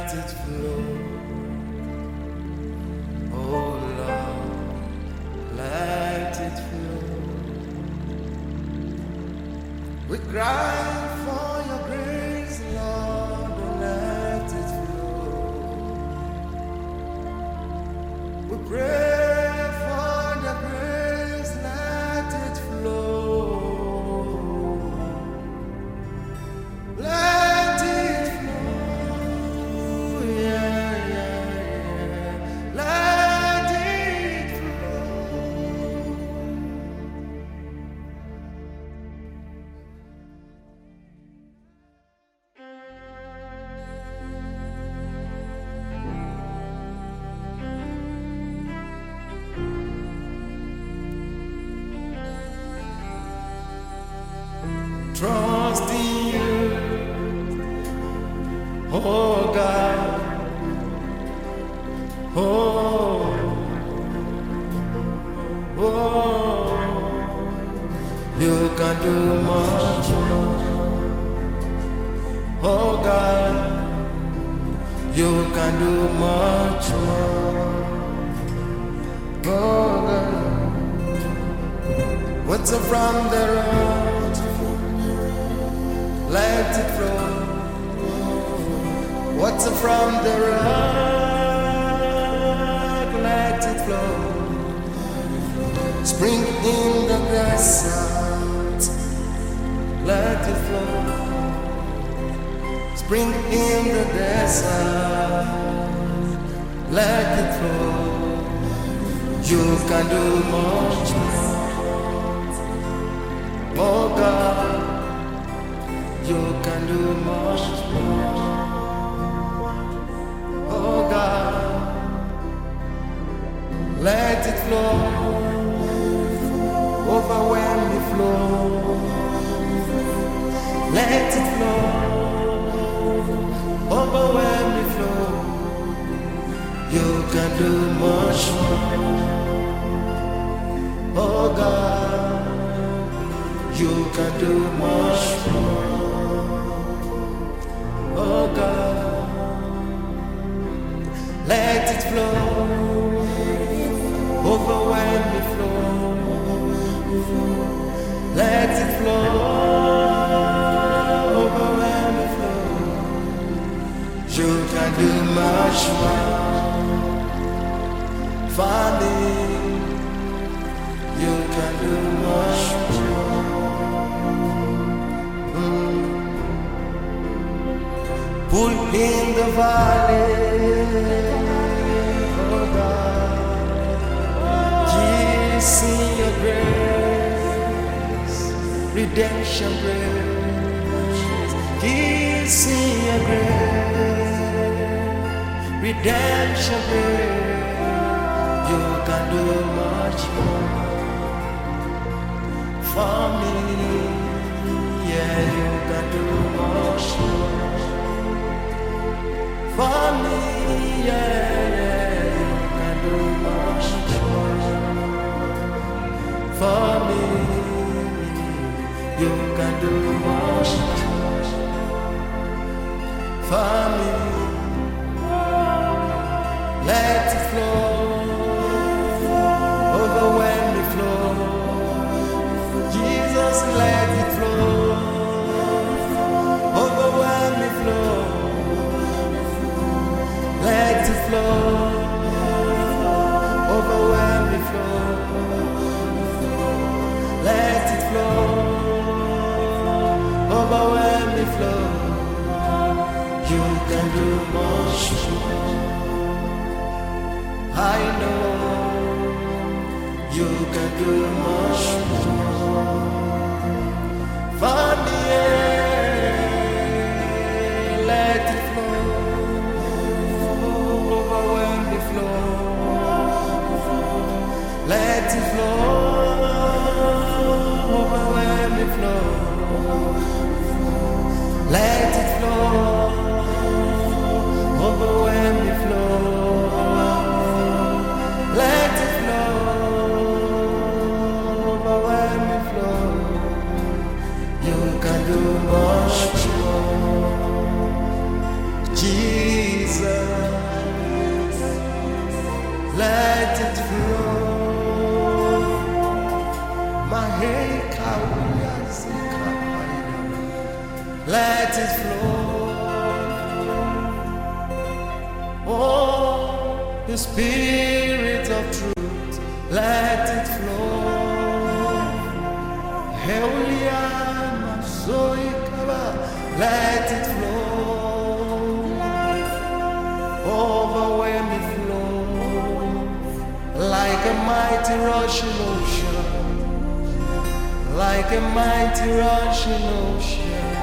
let it flow. Oh Lord, let it flow. We cry for your grace, Lord, let it flow. We pray for the grace, let it flow. Let it flow, yeah, yeah, yeah. Let it flow. Trust in you, oh God, oh, oh, you can do much more, oh God, you can do much more, oh God. What's up from the road? Let it flow. What's from the rock? Let it flow. Spring in the desert. Let it flow. Spring in the desert. Let it flow. You can do much more. Oh God, you can do much more. Oh God, let it flow, overwhelm the flow. Let it flow, overwhelm the flow. You can do much more. Oh God, you can do much more. Oh God, let it flow, overwhelm the flow. Let it flow, overwhelm the flow. You can do much more for me. You can do much more. Pull in the valley, oh God. Jesus in your grace, redemption grace. Jesus in your grace, redemption grace. You can do much more for me. Yeah, you can do much more. For me, yeah, you can do much more. For me, you can do much more. For me, let it flow, overwhelm the flow. Jesus, let it flow, overwhelm the flow. Let it flow, overwhelm the flow. Let it flow, overwhelm the flow. You can do much more. I know you can do much more. For me, let it flow. Let it flow, overwhelm the flow. Let it flow, overwhelm the flow. Let it flow, overwhelm the flow. You can do more. let it flow. Oh, the Spirit of truth, let it flow. Heuliama soikaba, let it flow. Overwhelming flow, like a mighty rushing ocean, like a mighty rushing ocean.